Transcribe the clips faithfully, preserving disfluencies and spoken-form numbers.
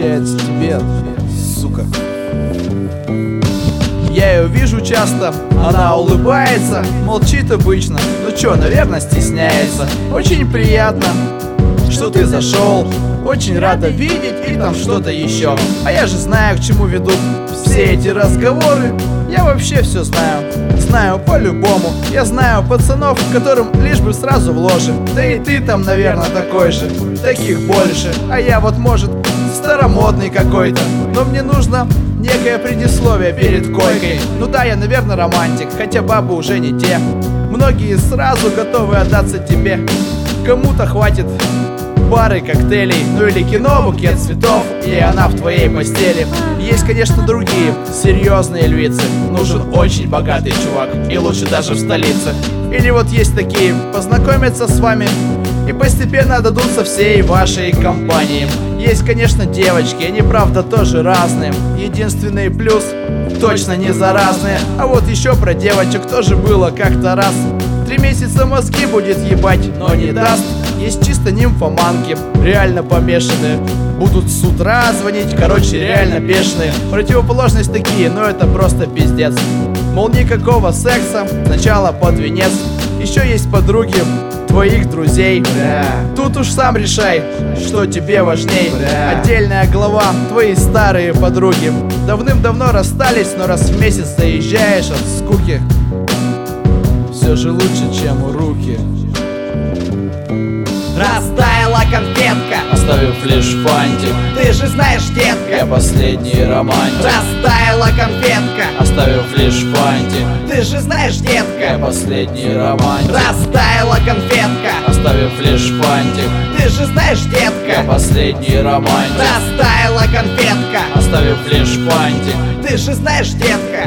возвращается тебе, сука. Я ее вижу часто, она улыбается, молчит обычно, ну чё, наверное, стесняется. Очень приятно, что ты зашел, очень рада видеть и там что-то еще. А я же знаю, к чему ведут все эти разговоры. Я вообще все знаю, знаю по-любому. Я знаю пацанов, которым лишь бы сразу вложим. Да и ты там, наверное, такой же, таких больше. А я вот, может, старомодный какой-то, но мне нужно некое предисловие перед койкой. Ну да, я, наверное, романтик, хотя бабы уже не те. Многие сразу готовы отдаться тебе. Кому-то хватит пары коктейлей, ну или кино, букет цветов, и она в твоей постели. Есть, конечно, другие серьезные львицы. Нужен очень богатый чувак, и лучше даже в столице. Или вот есть такие, познакомятся с вами и постепенно дадутся всей вашей компании. Есть, конечно, девочки, они, правда, тоже разные. Единственный плюс — точно не заразные. А вот еще про девочек тоже было как-то раз. Три месяца мозги будет ебать, но не даст. Есть чисто нимфоманки, реально помешанные. Будут с утра звонить, короче, реально бешеные. Противоположность такие, но это просто пиздец. Мол, никакого секса, сначала под венец. Еще есть подруги твоих друзей. Бля. Тут уж сам решай, что тебе важней. Бля. Отдельная глава, твои старые подруги. Давным-давно расстались, но раз в месяц заезжаешь от скуки. Все же лучше, чем у руки. Растаяла конфетка, оставив лишь фантик. Ты же знаешь, детка, я последний романтик. Растаяла конфетка, оставив лишь фантик. Ты же знаешь, детка, я последний романтик. Растаяла конфетка, оставив лишь фантик. Ты же знаешь, детка, я последний романтик. Растаяла конфетка, оставив лишь фантик. Ты же знаешь, детка.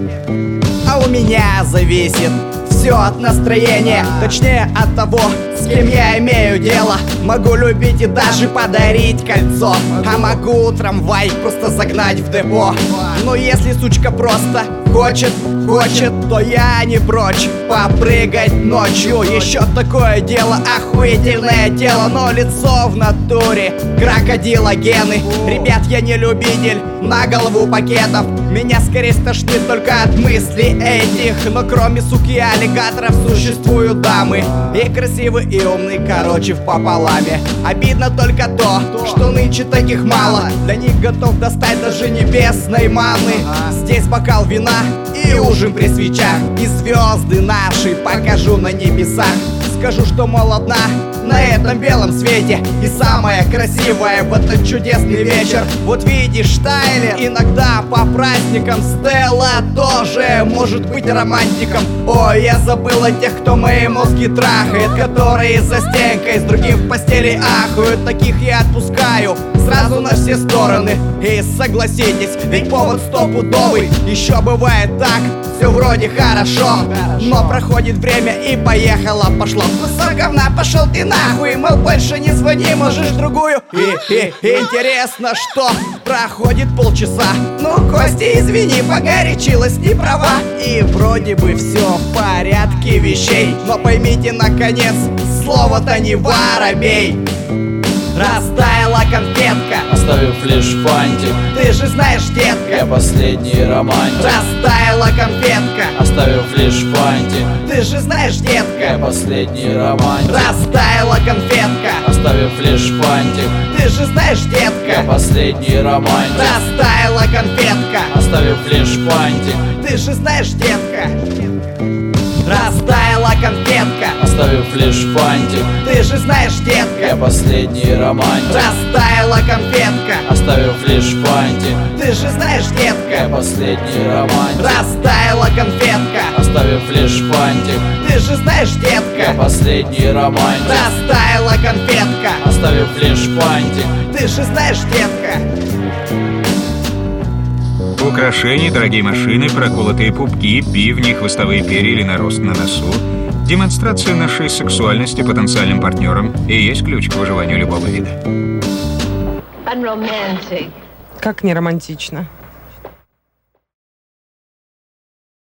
А у меня зависит все от настроения, точнее от того, с кем я имею дело. Могу любить и даже подарить кольцо, а могу трамвай просто загнать в депо. Но если сучка просто хочет, хочет, то я не прочь попрыгать ночью. Еще такое дело, охуительное тело, но лицо в натуре крокодила гены. Ребят, я не любитель на голову пакетов. Меня скорее стошнит только от мыслей этих. Но кроме суки и аллигаторов существуют дамы. И красивый, и умный, короче, в пополаме. Обидно только то, что нынче таких мало. Для них готов достать даже небесной маны. Здесь бокал вина и ужин при свечах. И звезды наши покажу на небесах. Скажу, что, мол, одна на этом белом свете и самая красивая в этот чудесный вечер. Вот видишь, Тайлер иногда по праздникам, Стелла тоже может быть романтиком. Ой, я забыла тех, кто мои мозги трахает, которые за стенкой с другим в постели ахают. Таких я отпускаю сразу на все стороны. И согласитесь, ведь повод стопудовый. Еще бывает так, все вроде хорошо, но проходит время и поехало, пошло. Кусок говна, пошел ты нахуй, мол, больше не звони, можешь другую. И, и, интересно, что проходит полчаса. Ну, Костя, извини, погорячилась, не права. И вроде бы все в порядке вещей, но поймите, наконец, слово-то не воробей. Растаяла конфетка, оставив лишь фантик. Ты же знаешь, детка, я последний романтик. Растаяла конфетка, оставив лишь фантик. Ты же знаешь, детка, я последний романтик. Растаяла конфетка, оставив лишь фантик. Ты же знаешь, детка, я последний романтик. Растаяла конфетка, оставив лишь фантик. Ты же знаешь, детка. Растаяла конфетка, оставив лишь фантик. Ты же знаешь, детка, я последний романтик. Растаяла конфетка, оставив лишь фантик. Ты же знаешь, детка, я последний романтик. Растаяла конфетка, оставив лишь фантик. Ты же знаешь, детка, я последний романтик. Растаяла конфетка, оставив лишь фантик. Ты же знаешь, детка. Украшения, дорогие машины, проколотые пупки, бивни, хвостовые перья или нарост на носу. Демонстрация нашей сексуальности потенциальным партнерам и есть ключ к выживанию любого вида. Как не романтично.